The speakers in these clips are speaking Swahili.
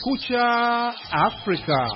Kumekucha Afrika.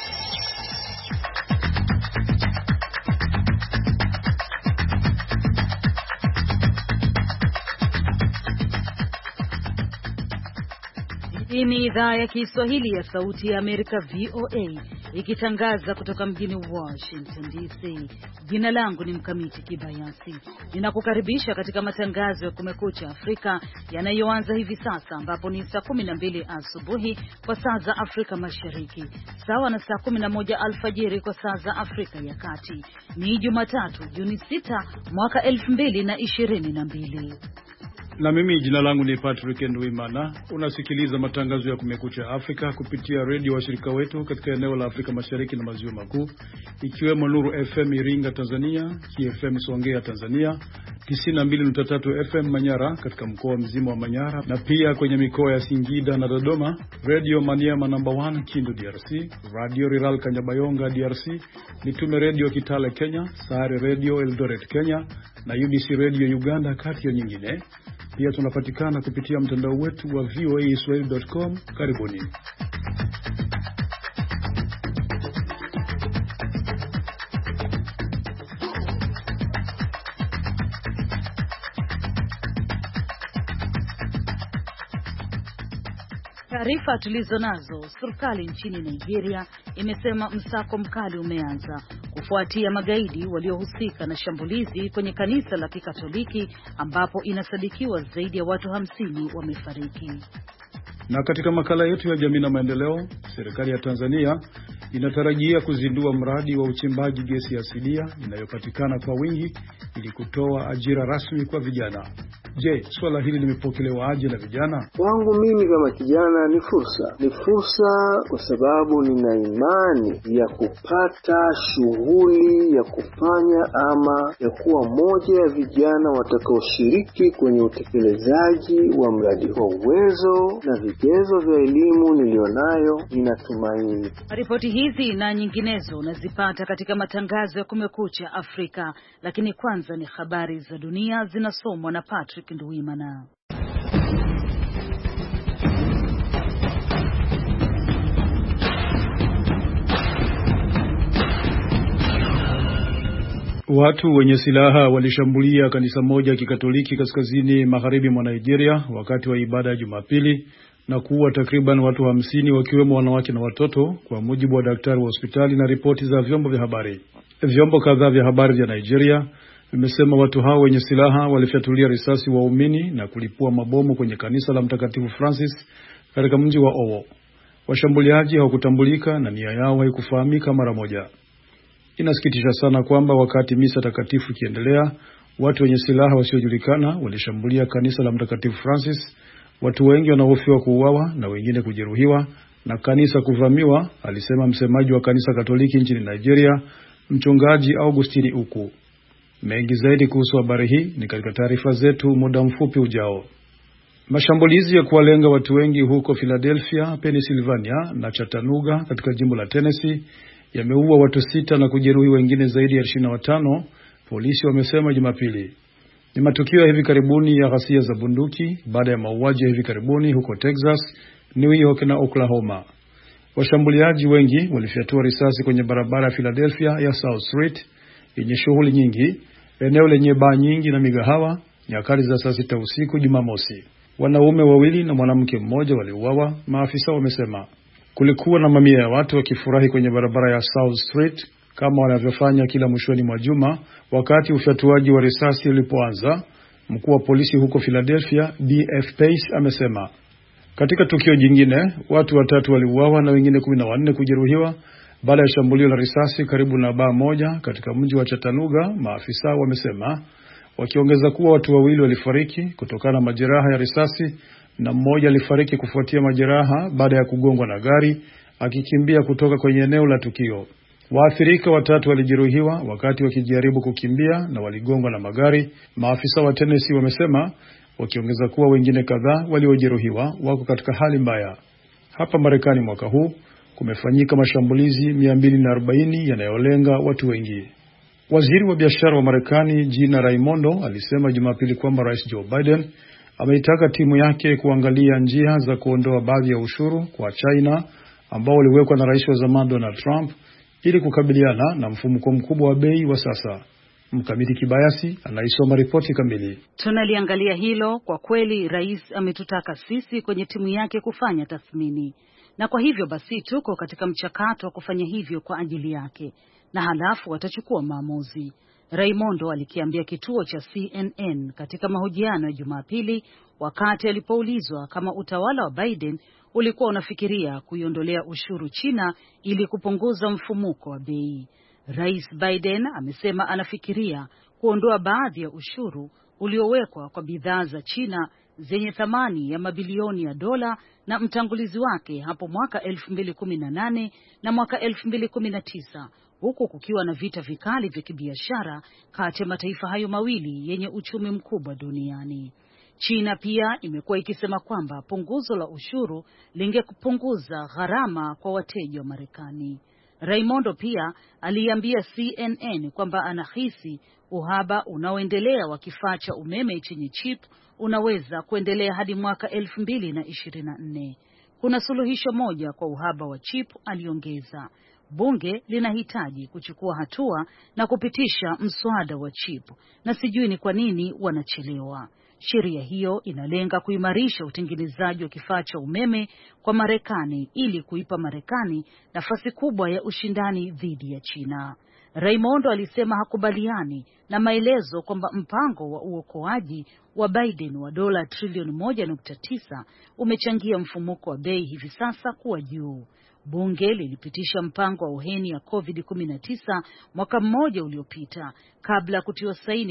Hii ni idhaa ya Kiswahili ya Sauti ya Amerika VOA ikitangaza kutoka mjini Washington DC. Jina langu ni Mkamiti Kibayasi. Ninakukaribisha katika matangazo ya Kumekucha Afrika yanayoanza hivi sasa, ambapo ni saa 12 asubuhi kwa saa za Afrika Mashariki, sawa na saa 11 alfajiri kwa saa za Afrika ya Kati. Ni Jumatatu, Juni 6 mwaka 2022. Na mimi jina langu ni Patrick Nduimana. Unasikiliza matangazo ya Kumekucha Afrika kupitia redio washirika wetu katika eneo la Afrika Mashariki na Maziwa Makuu, ikiwemo Nuru FM Iringa Tanzania, KFM Songea Tanzania, 92.3 FM Manyara katika mkoa mzima wa Manyara, na pia kwenye mikoa ya Singida na Dodoma, Radio Maniema No. 1 Kindu DRC, Radio Rural Kanyabayonga DRC, Mitume Radio Kitale Kenya, Sahare Radio Eldoret Kenya na UBC Radio Uganda, kati ya nyingine. Pia tunapatikana kupitia mtandao wetu wa voaswahili.com. Karibuni. Taarifa tulizo nazo: serikali nchini Nigeria imesema msako mkali umeanza kufuatia magaidi waliohusika na shambulizi kwenye kanisa la Kikatoliki ambapo inasadikiwa zaidi ya watu 50 wamefariki. Na katika makala yetu ya jamii na maendeleo, serikali ya Tanzania inatarajia kuzindua mradi wa uchimbaji gesi asilia inayopatikana kwa wingi ili kutoa ajira rasmi kwa vijana. Je, swala hili limepokelewa aje na vijana? Wangu mimi kama kijana ni fursa kwa sababu nina imani ya kupata shughuli ya kufanya ama ya kuwa moja ya vijana watakaoshiriki kwenye utekelezaji wa mradi huo. Uwezo na vigezo vya elimu nilionayo, ninatumaini. Ripoti hizi na nyinginezo unazipata katika matangazo ya Kumekucha Afrika, lakini kwanza ni habari za dunia zinasomwa na Patrick Nduimana. Watu wenye silaha walishambulia kanisa moja ya Kikatoliki kaskazini magharibi mwa Nigeria wakati wa ibada ya Jumapili na kuua takriban watu 50 wakiwemo wanawake na watoto, kwa mujibu wa daktari wa hospitali na ripoti za vyombo vya habari. Vyombo kadhaa vya habari vya Nigeria vimesema watu hao wenye silaha walifyatulia risasi waumini na kulipua mabomu kwenye kanisa la Mtakatifu Francis katika mji wa Owo. Washambuliaji hawakutambulika na nia yao haikufahamika mara moja. Inasikitisha sana kwamba wakati misa takatifu ikiendelea, watu wenye silaha wasiojulikana walishambulia kanisa la Mtakatifu Francis. Watu wengi wanahofiwa kuuawa na wengine kujeruhiwa na kanisa kuvamiwa, alisema msemaji wa kanisa Katoliki nchini Nigeria, Mchungaji Augustini Uku. Mengi zaidi kuhusu habari hii ni katika taarifa zetu muda mfupi ujao. Mashambulizi ya kuwalenga watu wengi huko Philadelphia, Pennsylvania na Chattanooga katika jimbo la Tennessee yameua watu 6 na kujeruhi wengine zaidi ya 25, polisi wamesema Jumapili. Ni matukio ya hivi karibuni ya ghasia za bunduki baada ya mauaji ya hivi karibuni huko Texas, New York na Oklahoma. Washambuliaji wengi walifyatua risasi kwenye barabara ya Philadelphia ya South Street yenye shughuli nyingi, eneo lenye baa nyingi na migahawa, nyakati za saa 6 usiku Jumamosi. Wanaume 2 na mwanamke mmoja waliuawa, maafisa wamesema. Kulikuwa na mamia ya watu wakifurahi kwenye barabara ya South Street kama wanavyofanya kila mwishoni mwa juma wakati ufyatuaji wa risasi ulipoanza, mkuu wa polisi huko Philadelphia D.F. Pace amesema. Katika tukio jingine, watu 3 waliuawa na wengine 14 kujeruhiwa baada ya shambulio la risasi karibu na baa moja katika mji wa Chattanooga, maafisa wamesema, wakiongeza kuwa watu 2 walifariki kutokana na majeraha ya risasi na mmoja alifariki kufuatia majeraha baada ya kugongwa na gari akikimbia kutoka kwenye eneo la tukio. Waathirika 3 walijeruhiwa wakati wakijaribu kukimbia na waligongwa na magari, maafisa wa Tennessee wamesema, wakiongeza kuwa wengine kadhaa waliojeruhiwa wako katika hali mbaya. Hapa Marekani mwaka huu kumefanyika mashambulizi 240 yanayolenga watu wengi. Waziri wa biashara wa Marekani Gina Raimondo alisema Jumapili kwamba Rais Joe Biden ameitaka timu yake kuangalia njia za kuondoa baadhi ya ushuru kwa China ambao uliwekwa na rais wa zamani Donald Trump ili kukabiliana na mfumuko mkubwa wa bei wa sasa. Mkamiti Kibayasi anaisoma ripoti kamili. Tunaliangalia hilo. Kwa kweli rais ametutaka sisi kwenye timu yake kufanya tathmini, na kwa hivyo basi tuko katika mchakato wa kufanya hivyo kwa ajili yake, na halafu watachukua maamuzi. Raimondo alikiambia kituo cha CNN katika mahojiano ya Jumapili wakati alipoulizwa kama utawala wa Biden ulikuwa unafikiria kuiondolea ushuru China ili kupunguza mfumuko wa bei. Rais Biden amesema anafikiria kuondoa baadhi ya ushuru uliowekwa kwa bidhaa za China zenye thamani ya mabilioni ya dola na mtangulizi wake hapo mwaka 2018 na mwaka 2019, huku kukiwa na vita vikali vya kibiashara kati ya mataifa hayo mawili yenye uchumi mkubwa duniani. China pia imekuwa ikisema kwamba punguzo la ushuru lingekupunguza gharama kwa wateja wa Marekani. Raimondo pia aliambia CNN kwamba anahisi uhaba unaoendelea wa kifaa cha umeme chenye chip unaweza kuendelea hadi mwaka 2024. Kuna suluhisho moja kwa uhaba wa chip, aliongeza. Bunge linahitaji kuchukua hatua na kupitisha mswada wa chip, na sijui ni kwa nini wanachelewa. Sheria hiyo inalenga kuimarisha utengenezaji wa kifaa cha umeme kwa Marekani ili kuipa Marekani nafasi kubwa ya ushindani dhidi ya China. Raimondo alisema hakubaliani na maelezo kwamba mpango wa uokoaji wa Biden wa dola trilioni 1.9 umechangia mfumuko wa bei hivi sasa kuwa juu. Bunge lilipitisha mpango wa uheni ya COVID-19 mwaka mmoja uliopita kabla kutiwa saini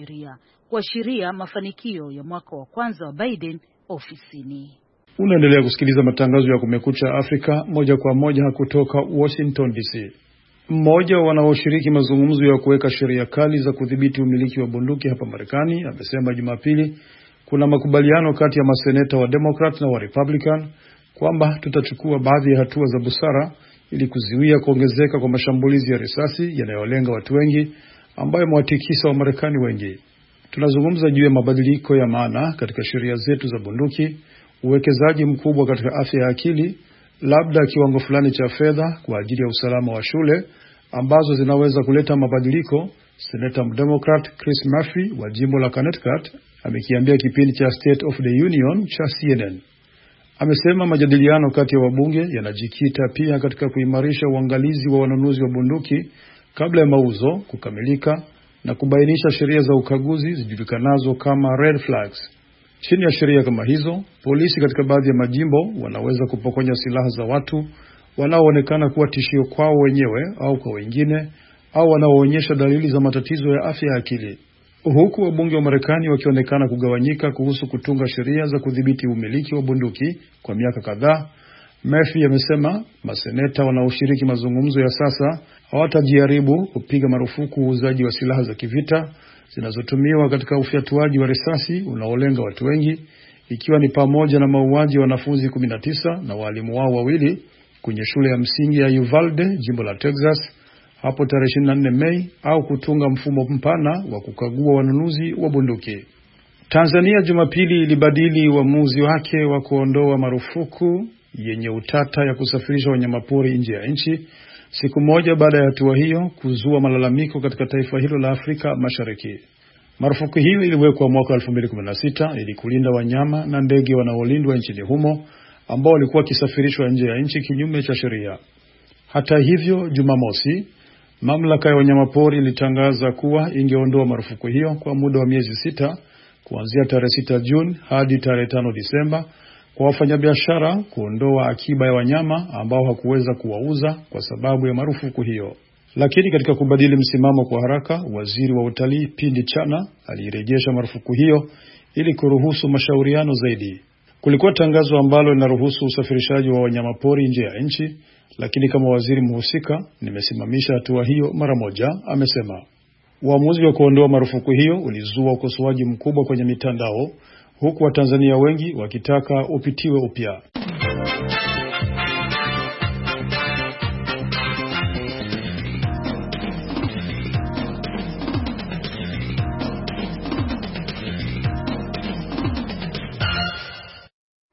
kuashiria mafanikio ya mwaka wa kwanza wa Biden ofisini. Unaendelea kusikiliza matangazo ya Kumekucha Afrika moja kwa moja kutoka Washington DC. Mmoja wa wanaoshiriki mazungumzo ya kuweka sheria kali za kudhibiti umiliki wa bunduki hapa Marekani amesema Jumapili kuna makubaliano kati ya maseneta wa Democrat na wa Republican kwamba tutachukua baadhi ya hatua za busara ili kuzuia kuongezeka kwa mashambulizi ya risasi yanayolenga watu wengi ambayo mwatikisa wa Marekani wengi. Tunazungumza juu ya mabadiliko ya maana katika sheria zetu za bunduki, uwekezaji mkubwa katika afya ya akili, labda kiwango fulani cha fedha kwa ajili ya usalama wa shule ambazo zinaweza kuleta mabadiliko. Seneta Democrat Chris Murphy wa jimbo la Connecticut amekiambia kipindi cha State of the Union cha CNN. Amesema majadiliano kati ya wabunge yanajikita pia katika kuimarisha uangalizi wa wanunuzi wa bunduki kabla ya mauzo kukamilika na kubainisha sheria za ukaguzi zijulikanazo kama red flags. Chini ya sheria kama hizo, polisi katika baadhi ya majimbo wanaweza kupokonya silaha za watu wanaoonekana kuwa tishio kwao wenyewe au kwa wengine au wanaoonyesha dalili za matatizo ya afya ya akili. Huku wabunge wa Marekani wakionekana kugawanyika kuhusu kutunga sheria za kudhibiti umiliki wa bunduki kwa miaka kadhaa, Murphy amesema maseneta wanaoshiriki mazungumzo ya sasa hawatajaribu kupiga marufuku uuzaji wa silaha za kivita zinazotumiwa katika ufyatuaji wa risasi unaolenga watu wengi, ikiwa ni pamoja na mauaji ya wanafunzi 19 na walimu wao wawili kwenye shule ya msingi ya Uvalde, jimbo la Texas, hapo tarehe 24 Mei, au kutunga mfumo mpana wa kukagua wanunuzi wa bunduki. Tanzania Jumapili ilibadili uamuzi wake wa kuondoa marufuku yenye utata ya kusafirisha wanyamapori nje ya nchi, siku moja baada ya hatua hiyo kuzua malalamiko katika taifa hilo la Afrika Mashariki. Marufuku hiyo iliwekwa mwaka 2016 ili kulinda wanyama na ndege wanaolindwa nchini humo ambao walikuwa wakisafirishwa nje ya nchi kinyume cha sheria. Hata hivyo, Jumamosi, mamlaka ya wanyamapori ilitangaza kuwa ingeondoa marufuku hiyo kwa muda wa miezi 6 kuanzia tarehe 6 Juni hadi tarehe 5 Disemba kwa wafanyabiashara kuondoa akiba ya wanyama ambao hakuweza kuwauza kwa sababu ya marufuku hiyo. Lakini katika kubadili msimamo kwa haraka, waziri wa utalii Pindi Chana alirejesha marufuku hiyo ili kuruhusu mashauriano zaidi. Kulikuwa tangazo ambalo linaruhusu usafirishaji wa wanyamapori nje ya nchi, lakini kama waziri mhusika nimesimamisha hatua hiyo mara moja, amesema. Uamuzi wa kuondoa marufuku hiyo ulizua ukosoaji mkubwa kwenye mitandao, huku Watanzania wengi wakitaka upitiwe upya.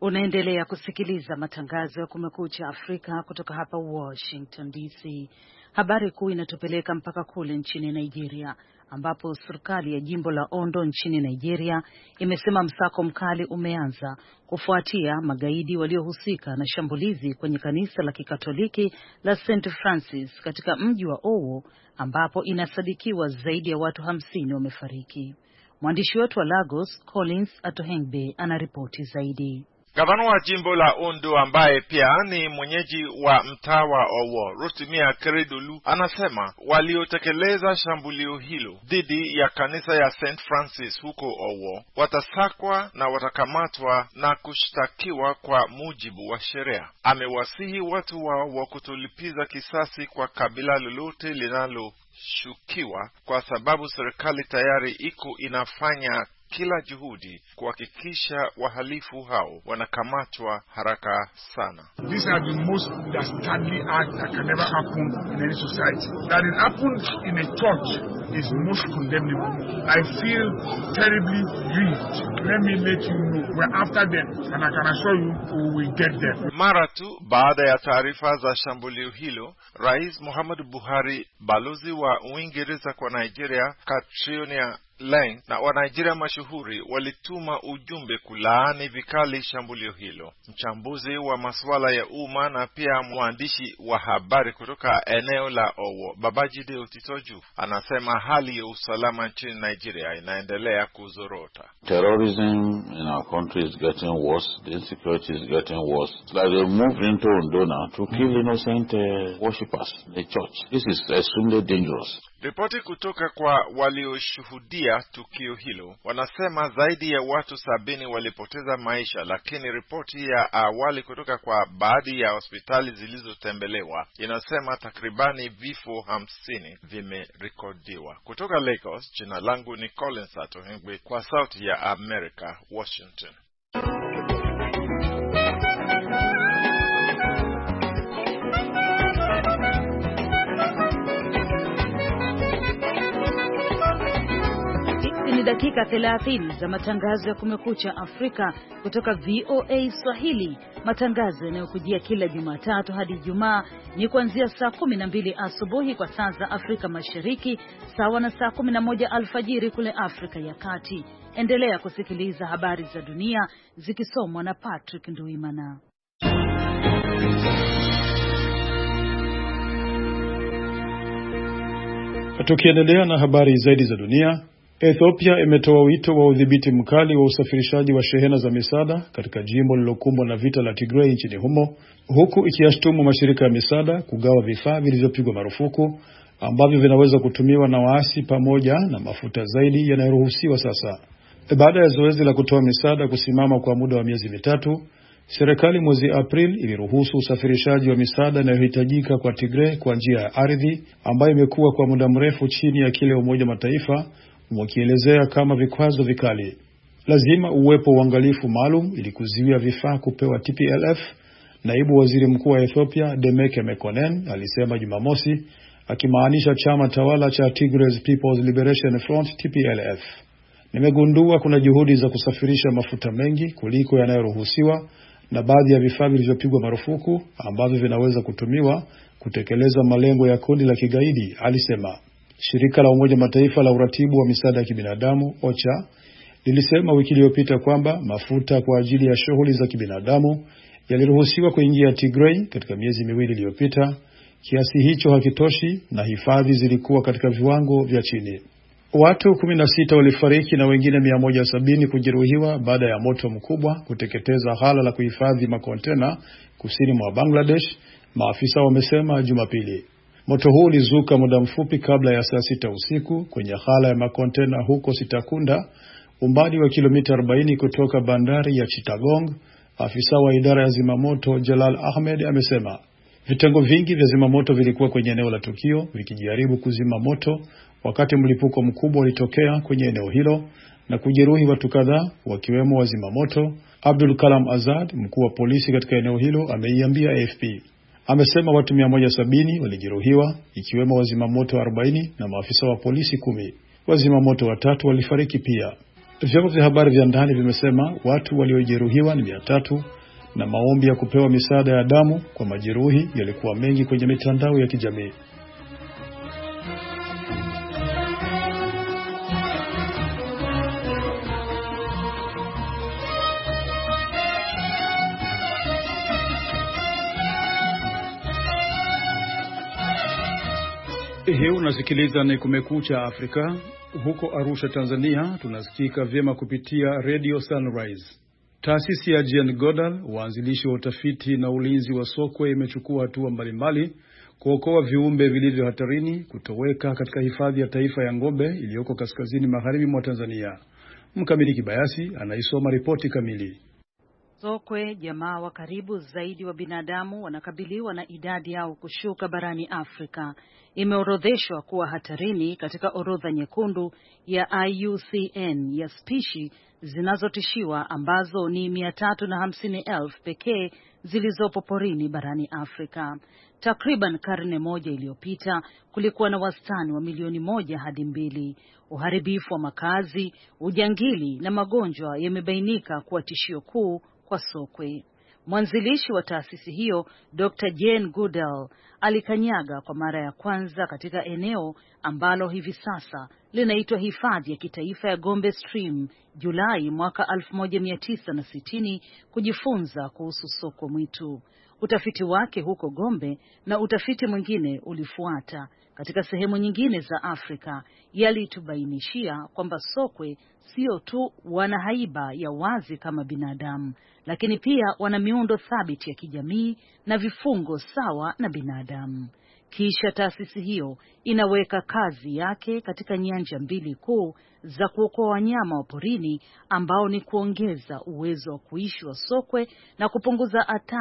Unaendelea kusikiliza matangazo ya Kumekucha Afrika kutoka hapa Washington DC. Habari kuu inatupeleka mpaka kule nchini Nigeria, ambapo serikali ya jimbo la Ondo nchini Nigeria imesema msako mkali umeanza kufuatia magaidi waliohusika na shambulizi kwenye kanisa la Kikatoliki la St. Francis katika mji wa Owo, ambapo inasadikiwa zaidi ya watu 50 wamefariki. Mwandishi wetu wa Lagos, Collins Atohengbe, anaripoti zaidi. Gavana wa jimbo la Ondo ambaye pia ni mwenyeji wa mtaa wa Owo, Rotimi Akeredolu, anasema waliotekeleza shambulio hilo dhidi ya kanisa ya St. Francis huko Owo watasakwa na watakamatwa na kushtakiwa kwa mujibu wa sheria. Amewasihi watu wa kutolipiza kisasi kwa kabila lolote linaloshukiwa kwa sababu serikali tayari iko inafanya kila juhudi kuhakikisha wahalifu hao wanakamatwa haraka sana. These are the most dastardly acts that can never happen in any society. That it happened in a church is most condemnable. I feel terribly grieved. Let me let you know we're after them, and I can assure you we will get them. Mara tu baada ya taarifa za shambulio hilo, Rais Muhammadu Buhari, balozi wa Uingereza kwa Nigeria Catriona Lang na wa Nigeria mashuhuri walituma ujumbe kulaani vikali shambulio hilo. Mchambuzi wa masuala ya umma na pia mwandishi wa habari kutoka eneo la Owo, Babajide Otitoju, anasema hali ya usalama nchini Nigeria inaendelea kuzorota. Terrorism in our country is getting worse. The insecurity is getting worse. It's like they moved into Ondo now to kill innocent worshippers in the church. This is extremely dangerous. Ripoti kutoka kwa walioshuhudia tukio hilo wanasema zaidi ya watu 70 walipoteza maisha, lakini ripoti ya awali kutoka kwa baadhi ya hospitali zilizotembelewa inasema takribani vifo 50 vimerekodiwa. Kutoka Lagos, jina langu ni Collins Atohengbe kwa Sauti ya America, Washington. Ni dakika 30 za matangazo ya Kumekucha Afrika kutoka VOA Swahili. Matangazo yanayokujia kila Jumatatu hadi Ijumaa ni kuanzia saa 12 asubuhi kwa saa za Afrika Mashariki, sawa na saa 11 alfajiri kule Afrika ya Kati. Endelea kusikiliza habari za dunia zikisomwa na Patrick Nduimana. Tukiendelea na habari zaidi za dunia, Ethiopia imetoa wito wa udhibiti mkali wa usafirishaji wa shehena za misaada katika jimbo lilokumbwa na vita la Tigray nchini humo, huku ikiyashtumu mashirika ya misaada kugawa vifaa vilivyopigwa marufuku ambavyo vinaweza kutumiwa na waasi pamoja na mafuta zaidi yanayoruhusiwa sasa. Baada ya zoezi la kutoa misaada kusimama kwa muda wa miezi mitatu, serikali mwezi Aprili iliruhusu usafirishaji wa misaada inayohitajika kwa Tigray kwa njia ya ardhi, ambayo imekuwa kwa muda mrefu chini ya kile Umoja Mataifa wakielezea kama vikwazo vikali. Lazima uwepo uangalifu maalum ili kuzuia vifaa kupewa TPLF, naibu waziri mkuu wa Ethiopia Demeke Mekonnen alisema Jumamosi, akimaanisha chama tawala cha Tigray People's Liberation Front TPLF. Nimegundua kuna juhudi za kusafirisha mafuta mengi kuliko yanayoruhusiwa na baadhi ya vifaa vilivyopigwa marufuku ambavyo vinaweza kutumiwa kutekeleza malengo ya kundi la kigaidi, alisema. Shirika la Umoja Mataifa la uratibu wa misaada ya kibinadamu OCHA lilisema wiki iliyopita kwamba mafuta kwa ajili ya shughuli za kibinadamu yaliruhusiwa kuingia Tigray katika miezi miwili iliyopita. Kiasi hicho hakitoshi na hifadhi zilikuwa katika viwango vya chini. Watu 16 walifariki na wengine 170 kujeruhiwa baada ya moto mkubwa kuteketeza ghala la kuhifadhi makontena kusini mwa Bangladesh, maafisa wamesema Jumapili. Moto huu ulizuka muda mfupi kabla ya saa 6 usiku kwenye ghala ya makontena huko Sitakunda, umbali wa kilomita 40 kutoka bandari ya Chittagong. Afisa wa idara ya zimamoto Jalal Ahmed amesema vitengo vingi vya zimamoto vilikuwa kwenye eneo la tukio vikijaribu kuzima moto wakati mlipuko mkubwa ulitokea kwenye eneo hilo na kujeruhi watu kadhaa wakiwemo wazimamoto. Abdul Kalam Azad, mkuu wa polisi katika eneo hilo, ameiambia AFP. Amesema watu 170 walijeruhiwa ikiwemo wazimamoto 40 na maafisa wa polisi 10. Wazimamoto 3 walifariki pia. Vyombo vya habari vya ndani vimesema watu waliojeruhiwa ni 300 na maombi ya kupewa misaada ya damu kwa majeruhi yalikuwa mengi kwenye mitandao ya kijamii. Hii unasikiliza ni Kumekucha Afrika. Huko Arusha, Tanzania, tunasikika vyema kupitia Radio Sunrise. Taasisi ya Jane Goodall, waanzilishi wa utafiti na ulinzi wa sokwe, imechukua hatua mbalimbali kuokoa viumbe vilivyo hatarini kutoweka katika hifadhi ya taifa ya Ngombe iliyoko kaskazini magharibi mwa Tanzania. Mkamili Kibayasi anaisoma ripoti kamili. Sokwe, jamaa wa karibu zaidi wa binadamu, wanakabiliwa na idadi yao kushuka barani Afrika. Imeorodheshwa kuwa hatarini katika orodha nyekundu ya IUCN ya spishi zinazotishiwa ambazo ni 350,000 pekee zilizopo porini barani Afrika. Takriban karne moja iliyopita kulikuwa na wastani wa milioni 1 hadi 2. Uharibifu wa makazi, ujangili na magonjwa yamebainika kuwa tishio kuu kwa sokwe. Mwanzilishi wa taasisi hiyo, Dr. Jane Goodall, alikanyaga kwa mara ya kwanza katika eneo ambalo hivi sasa linaitwa Hifadhi ya Kitaifa ya Gombe Stream Julai mwaka 1960 kujifunza kuhusu sokwe mwitu. Utafiti wake huko Gombe na utafiti mwingine ulifuata katika sehemu nyingine za Afrika yalitubainishia kwamba sokwe sio tu wana haiba ya wazi kama binadamu, lakini pia wana miundo thabiti ya kijamii na vifungo sawa na binadamu. Kisha taasisi hiyo inaweka kazi yake katika nyanja 2 kuu za kuokoa wanyama wa porini, ambao ni kuongeza uwezo wa kuishi wa sokwe na kupunguza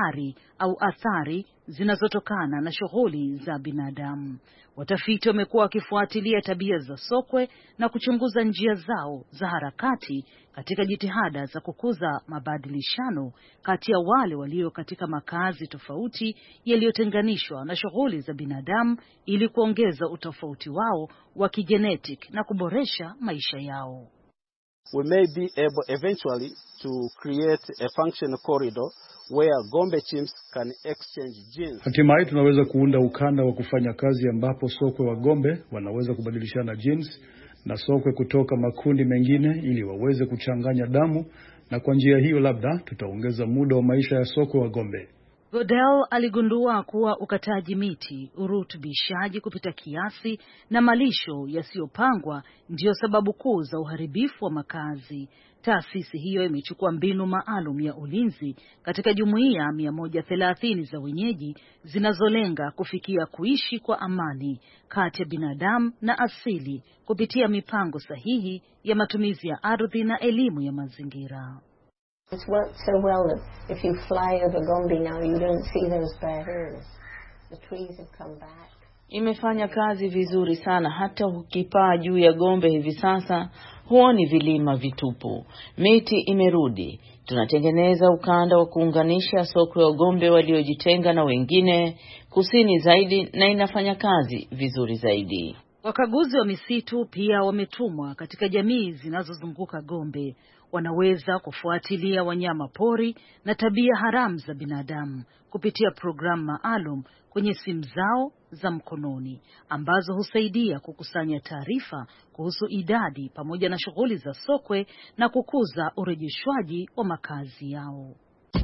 athari zinazotokana na shughuli za binadamu. Watafiti wamekuwa wakifuatilia tabia za sokwe na kuchunguza njia zao za harakati katika jitihada za kukuza mabadilishano kati ya wale walio katika makazi tofauti yaliyotenganishwa na shughuli za binadamu ili kuongeza utofauti wao wa kigenetic na kuboresha maisha yao. We may be able eventually to create a functional corridor where Gombe chimps can exchange genes. Hatimaye tunaweza kuunda ukanda wa kufanya kazi ambapo sokwe wa Gombe wanaweza kubadilishana genes na sokwe kutoka makundi mengine ili waweze kuchanganya damu, na kwa njia hiyo labda tutaongeza muda wa maisha ya sokwe wa Gombe. Goodall aligundua kuwa ukataji miti, urutubishaji kupita kiasi na malisho yasiyopangwa ndio sababu kuu za uharibifu wa makazi. Taasisi hiyo imechukua mbinu maalum ya ulinzi katika jumuiya 130 za wenyeji zinazolenga kufikia kuishi kwa amani kati ya binadamu na asili kupitia mipango sahihi ya matumizi ya ardhi na elimu ya mazingira. It's worked so well that if you fly over Gombe now you don't see those barriers. The trees have come back. Imefanya kazi vizuri sana, hata ukipaa juu ya Gombe hivi sasa huoni vilima vitupu. Miti imerudi. Tunatengeneza ukanda wa kuunganisha sokwe wa Gombe waliojitenga na wengine kusini zaidi, na inafanya kazi vizuri zaidi. Wakaguzi wa misitu pia wametumwa katika jamii zinazozunguka Gombe. Wanaweza kufuatilia wanyama pori na tabia haramu za binadamu kupitia programu maalum kwenye simu zao za mkononi ambazo husaidia kukusanya taarifa kuhusu idadi pamoja na shughuli za sokwe na kukuza urejeshwaji wa makazi yao.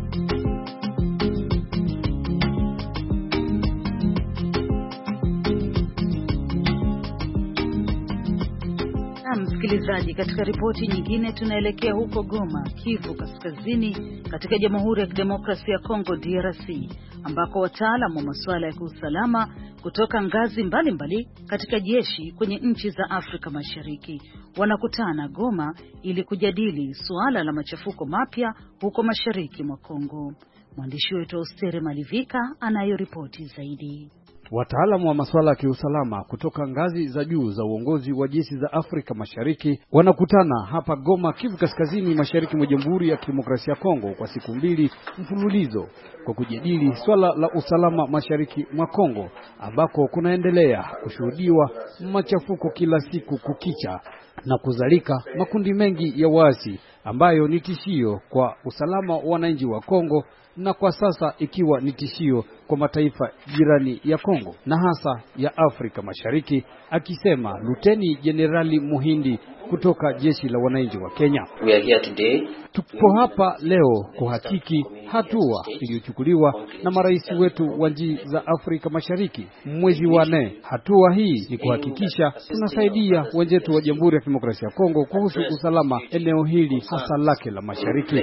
Msikilizaji, katika ripoti nyingine tunaelekea huko Goma, Kivu Kaskazini, katika Jamhuri ya Kidemokrasia ya Kongo DRC, ambako wataalamu wa masuala ya kiusalama kutoka ngazi mbalimbali katika jeshi kwenye nchi za Afrika Mashariki wanakutana Goma ili kujadili suala la machafuko mapya huko mashariki mwa Kongo. Mwandishi wetu Austere Malivika anayo ripoti zaidi. Wataalamu wa masuala ya kiusalama kutoka ngazi za juu za uongozi wa jeshi za Afrika Mashariki wanakutana hapa Goma, Kivu Kaskazini, mashariki mwa Jamhuri ya Kidemokrasia ya Kongo kwa siku 2 mfululizo kwa kujadili swala la usalama mashariki mwa Kongo, ambako kunaendelea kushuhudiwa machafuko kila siku kukicha na kuzalika makundi mengi ya waasi ambayo ni tishio kwa usalama wa wananchi wa Kongo, na kwa sasa ikiwa ni tishio kwa mataifa jirani ya Kongo na hasa ya Afrika Mashariki, akisema Luteni Jenerali Muhindi kutoka jeshi la wananchi wa Kenya. We are here today. Tupo hapa leo kuhakiki hatua iliyochukuliwa na marais wetu wa nchi za Afrika Mashariki mwezi wa 4. Hatua hii ni kuhakikisha tunasaidia wenzetu wa Jamhuri ya Kidemokrasia ya Kongo kuhusu usalama eneo hili hasa lake la mashariki.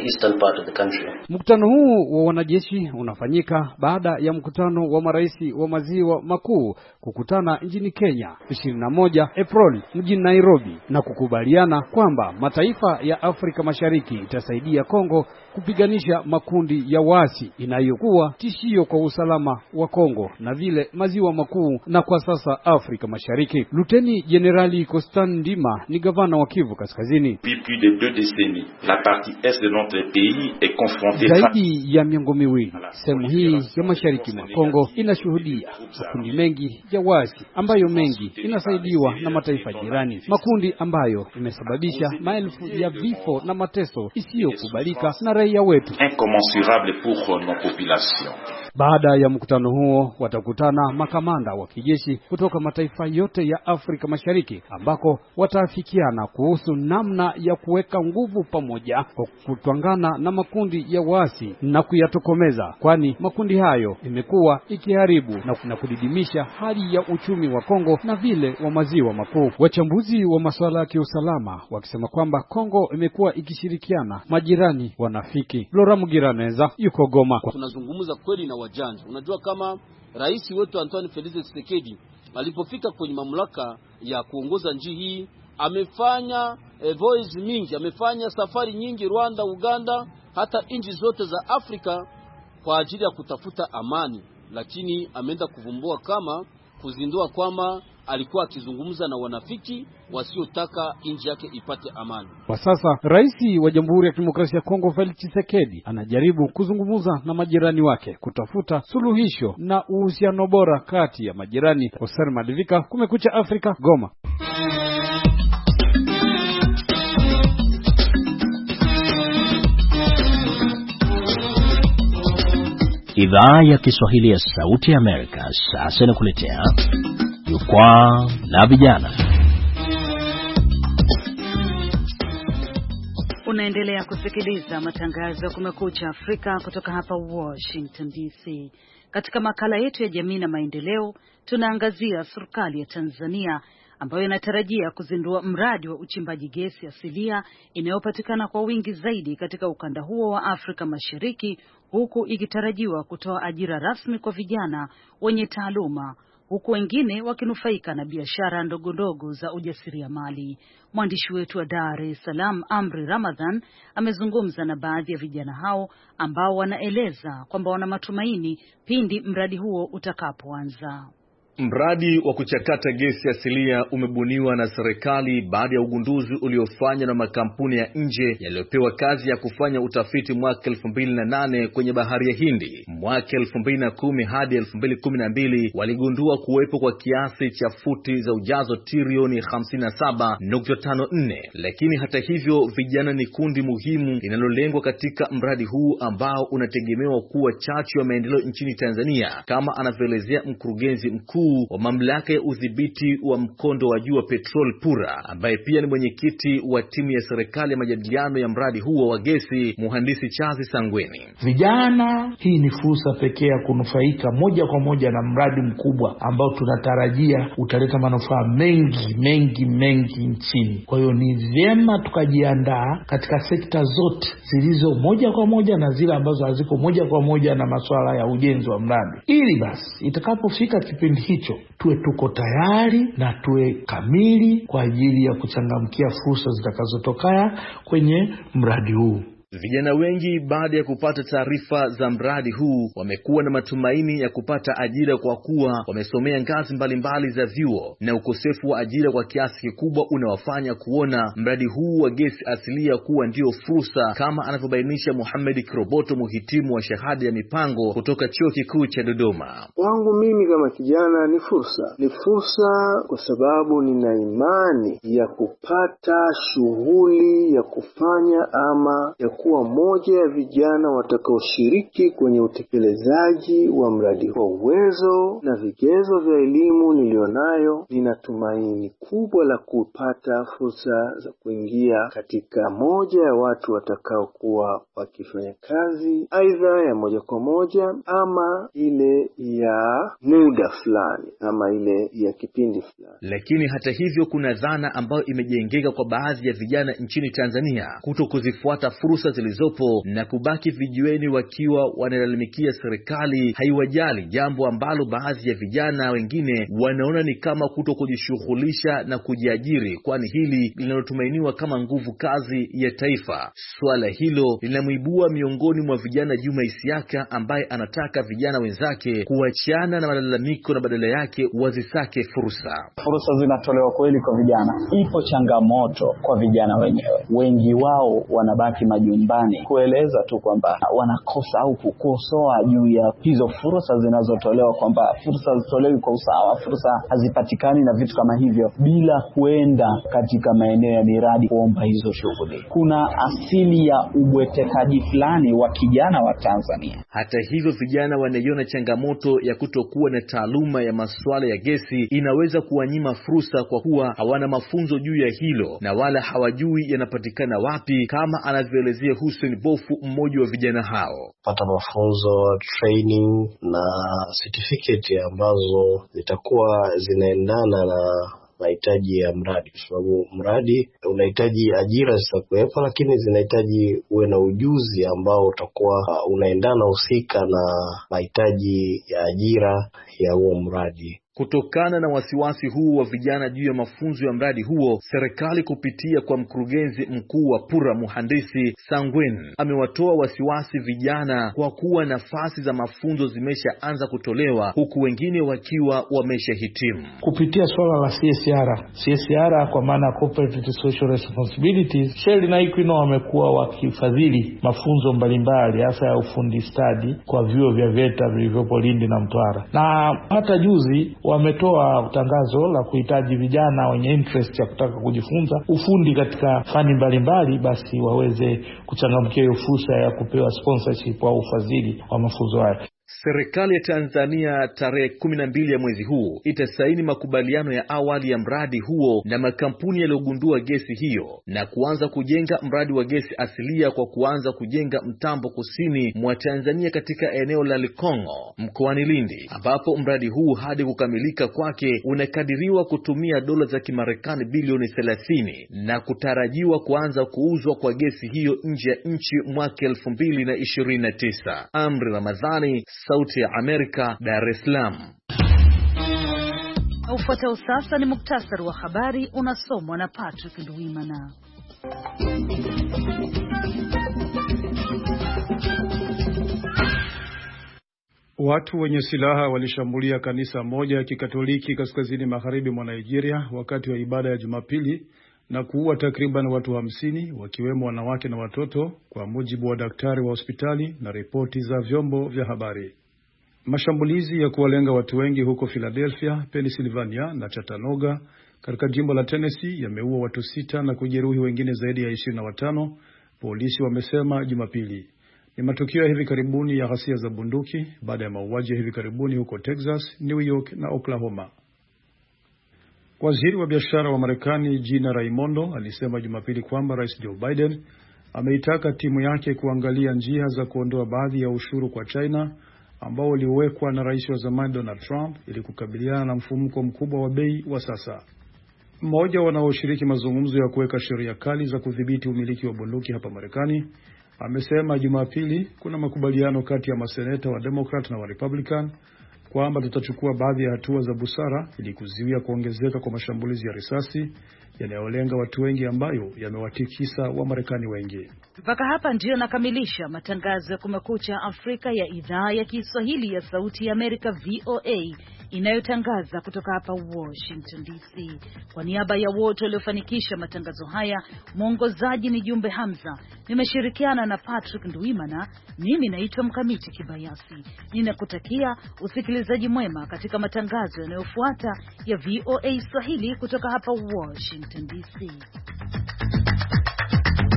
Mkutano huu wa wanajeshi unafanyika baada ya mkutano wa marais wa maziwa makuu kukutana nchini Kenya 21 Aprili mjini Nairobi na kukubaliana kwamba mataifa ya Afrika Mashariki itasaidia Kongo kupiganisha makundi ya waasi inayokuwa tishio kwa usalama wa Kongo na vile maziwa makuu na kwa sasa Afrika Mashariki. Luteni Jenerali Constant Ndima ni gavana wa Kivu Kaskazini. Depuis de 2 décennies, la partie est de notre pays est confrontée zaidi ya miongo miwili. Sehemu hii ya mashariki mwa Kongo inashuhudia makundi mengi ya waasi ambayo mengi inasaidiwa na mataifa jirani, makundi ambayo imesababisha maelfu ya vifo na mateso isiyokubalika na raia wetu. Incommensurable pour nos populations. Baada ya mkutano huo watakutana makamanda wa kijeshi kutoka mataifa yote ya Afrika Mashariki, ambako wataafikiana kuhusu namna ya kuweka nguvu pamoja kwa kutwangana na makundi ya waasi na kuyatokomeza, kwani makundi hayo imekuwa ikiharibu na kudidimisha hali ya uchumi wa Kongo na vile wa maziwa makuu. Wachambuzi wa masuala ya kiusalama wakisema kwamba Kongo imekuwa ikishirikiana majirani wanafiki. Laurent Mugiraneza yuko Goma. Tunazungumza kweli na wajanja. Unajua kama rais wetu Antoine Felix Tshisekedi alipofika kwenye mamlaka ya kuongoza nchi hii, amefanya voice mingi, amefanya safari nyingi Rwanda, Uganda, hata nchi zote za Afrika kwa ajili ya kutafuta amani, lakini ameenda kuvumbua kama kuzindua kwamba alikuwa akizungumza na wanafiki wasiotaka nchi yake ipate amani. Kwa sasa rais wa Jamhuri ya Kidemokrasia ya Kongo Felix Tshisekedi anajaribu kuzungumza na majirani wake kutafuta suluhisho na uhusiano bora kati ya majirani. Oser Malivika, Kumekucha Afrika, Goma. Idhaa ya Kiswahili ya Sauti ya Amerika sasa inakuletea Jukwaa la Vijana. Unaendelea kusikiliza matangazo ya Kumekucha Afrika kutoka hapa Washington DC. Katika makala yetu ya jamii na maendeleo, tunaangazia serikali ya Tanzania ambayo inatarajia kuzindua mradi wa uchimbaji gesi asilia inayopatikana kwa wingi zaidi katika ukanda huo wa Afrika Mashariki, huku ikitarajiwa kutoa ajira rasmi kwa vijana wenye taaluma, huku wengine wakinufaika na biashara ndogo ndogo za ujasiriamali. Mwandishi wetu wa Dar es Salaam, Amri Ramadhan, amezungumza na baadhi ya vijana hao ambao wanaeleza kwamba wana matumaini pindi mradi huo utakapoanza. Mradi wa kuchakata gesi asilia umebuniwa na serikali baada ya ugunduzi uliofanywa na makampuni ya nje yaliyopewa kazi ya kufanya utafiti mwaka 2008 kwenye bahari ya Hindi. Mwaka 2010 hadi 2012 waligundua kuwepo kwa kiasi cha futi za ujazo trilioni 57.54. Lakini hata hivyo, vijana ni kundi muhimu linalolengwa katika mradi huu ambao unategemewa kuwa chachu ya maendeleo nchini Tanzania, kama anavyoelezea mkurugenzi mkuu wa mamlaka ya udhibiti wa mkondo wa juu wa petrol PURA, ambaye pia ni mwenyekiti wa timu ya serikali ya majadiliano ya mradi huo wa gesi, Mhandisi Chazi Sangweni. Vijana, hii ni fursa pekee ya kunufaika moja kwa moja na mradi mkubwa ambao tunatarajia utaleta manufaa mengi nchini. Kwa hiyo ni vyema tukajiandaa katika sekta zote zilizo moja kwa moja na zile ambazo haziko moja kwa moja na masuala ya ujenzi wa mradi, ili basi itakapofika kipindi hicho tuwe tuko tayari na tuwe kamili kwa ajili ya kuchangamkia fursa zitakazotokea kwenye mradi huu. Vijana wengi baada ya kupata taarifa za mradi huu wamekuwa na matumaini ya kupata ajira kwa kuwa wamesomea ngazi mbalimbali za vyuo, na ukosefu wa ajira kwa kiasi kikubwa unawafanya kuona mradi huu wa gesi asilia kuwa ndio fursa, kama anavyobainisha Mohamed Kiroboto, muhitimu wa shahada ya mipango kutoka Chuo Kikuu cha Dodoma. Kwangu mimi kama kijana ni fursa. Ni fursa kwa sababu nina imani ya kupata shughuli ya kufanya ama ya kuwa moja ya vijana watakaoshiriki kwenye utekelezaji wa mradi. Kwa uwezo na vigezo vya elimu nilionayo, nina tumaini kubwa la kupata fursa za kuingia katika moja ya watu watakaokuwa wakifanya kazi aidha ya moja kwa moja ama ile ya muda fulani ama ile ya kipindi fulani. Lakini hata hivyo kuna dhana ambayo imejengeka kwa baadhi ya vijana nchini Tanzania kuto kuzifuata fursa zilizopo na kubaki vijiweni wakiwa wanalalamikia serikali haiwajali, jambo ambalo baadhi ya vijana wengine wanaona ni kama kuto kujishughulisha na kujiajiri, kwani hili linalotumainiwa kama nguvu kazi ya taifa. Swala hilo linamuibua miongoni mwa vijana Juma Isiaka, ambaye anataka vijana wenzake kuachana na malalamiko na badala yake wazisake fursa. Fursa zinatolewa kweli kwa vijana. Ipo changamoto kwa vijana wenyewe. Wengi wao wanabaki majumbani kueleza tu kwamba wanakosa au kukosoa juu ya hizo fursa zinazotolewa, kwamba fursa hazitolewi kwa usawa, fursa hazipatikani na vitu kama hivyo, bila kuenda katika maeneo ya miradi kuomba hizo shughuli. Kuna asili ya ubwetekaji fulani wa kijana wa Tanzania. Hata hivyo vijana wanaiona changamoto ya kutokuwa na taaluma ya masuala ya gesi inaweza kuwanyima fursa kwa kuwa hawana mafunzo juu ya hilo na wala hawajui yanapatikana wapi, kama anavyoelezea Hussein Bofu, mmoja wa vijana hao. Pata mafunzo, training na certificate ambazo zitakuwa zinaendana na mahitaji ya mradi, kwa sababu mradi unahitaji ajira zitakuwepo, lakini zinahitaji uwe na ujuzi ambao utakuwa unaendana husika na mahitaji ya ajira ya huo mradi. Kutokana na wasiwasi huu wa vijana juu ya mafunzo ya mradi huo, serikali kupitia kwa mkurugenzi mkuu wa PURA Mhandisi Sangwen amewatoa wasiwasi vijana kwa kuwa nafasi za mafunzo zimeshaanza kutolewa huku wengine wakiwa wameshahitimu. Kupitia swala la CSR kwa maana Corporate Social Responsibilities, Shell na Equinor wamekuwa wakifadhili mafunzo mbalimbali hasa ya ufundi stadi kwa vyuo vya VETA vilivyopo Lindi na Mtwara. Na hata juzi wametoa tangazo la kuhitaji vijana wenye interest ya kutaka kujifunza ufundi katika fani mbalimbali basi waweze kuchangamkia hiyo fursa ya kupewa sponsorship au ufadhili wa mafunzo hayo. Serikali ya Tanzania tarehe 12 ya mwezi huu itasaini makubaliano ya awali ya mradi huo na makampuni yaliyogundua gesi hiyo na kuanza kujenga mradi wa gesi asilia kwa kuanza kujenga mtambo kusini mwa Tanzania katika eneo la Likongo mkoani Lindi, ambapo mradi huu hadi kukamilika kwake unakadiriwa kutumia dola za Kimarekani bilioni 30 na kutarajiwa kuanza kuuzwa kwa gesi hiyo nje ya nchi mwaka 2029. Amri Ramadhani, Sauti ya Amerika, Dar es Salaam. Ufuatao sasa ni muktasari wa habari unasomwa na Patrick Nduwimana. Watu wenye silaha walishambulia kanisa moja ya Kikatoliki kaskazini magharibi mwa Nigeria wakati wa ibada ya Jumapili na kuua takriban watu 50 wakiwemo wanawake na watoto, kwa mujibu wa daktari wa hospitali na ripoti za vyombo vya habari. Mashambulizi ya kuwalenga watu wengi huko Philadelphia, Pennsylvania na Chattanooga katika jimbo la Tennessee yameua watu 6 na kujeruhi wengine zaidi ya 25, polisi wamesema Jumapili. Ni matukio ya hivi karibuni ya ghasia za bunduki baada ya mauaji ya hivi karibuni huko Texas, New York na Oklahoma. Waziri wa biashara wa Marekani Gina Raimondo alisema Jumapili kwamba Rais Joe Biden ameitaka timu yake kuangalia njia za kuondoa baadhi ya ushuru kwa China ambao uliwekwa na rais wa zamani Donald Trump ili kukabiliana na mfumuko mkubwa wa bei wa sasa. Mmoja wanaoshiriki mazungumzo ya kuweka sheria kali za kudhibiti umiliki wa bunduki hapa Marekani amesema Jumapili kuna makubaliano kati ya maseneta wa Democrat na wa Republican kwamba tutachukua baadhi ya hatua za busara ili kuzuia kuongezeka kwa mashambulizi ya risasi yanayolenga watu wengi ambayo yamewatikisa Wamarekani wengi. Mpaka hapa ndiyo nakamilisha matangazo ya Kumekucha Afrika ya idhaa ya Kiswahili ya Sauti ya Amerika VOA inayotangaza kutoka hapa Washington DC. Kwa niaba ya wote waliofanikisha matangazo haya, mwongozaji ni Jumbe Hamza. Nimeshirikiana na Patrick Ndwimana. Mimi naitwa Mkamiti Kibayasi. Ninakutakia usikilizaji mwema katika matangazo yanayofuata ya VOA Swahili kutoka hapa Washington DC.